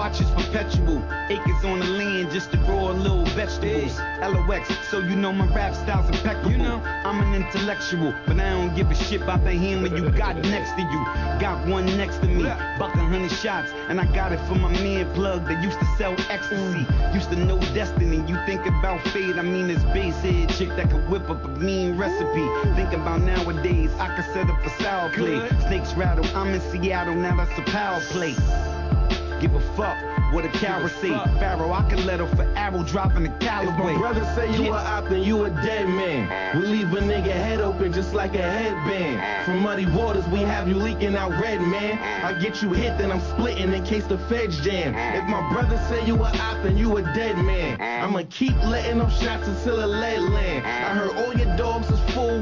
watch is perpetual. Acres on the land just to grow a little vegetables. LOX, so you know my rap style's impeccable. You know, I'm an intellectual, but I don't give a shit about the hammer you got next to you. Got one next to me, buck 100 shots, and I got it from my man Plug that used to sell ecstasy. Used to know destiny. You think about fate, I mean this bass head chick that could whip up a mean recipe. Think about nowadays, I could set up a sour play. Snakes rattle, I'm in Seattle, now that's a power play. Give a fuck what a coward say. Pharaoh, I could let her for arrow dropping a Callaway. If my brother say you a op, then you a dead man. We leave a nigga head open just like a headband. From muddy waters, we have you leaking out red, man. I get you hit, then I'm splitting in case the feds jam. If my brother say you a op, then you a dead man. I'ma keep letting them shots until the lead land. I heard all your dogs is full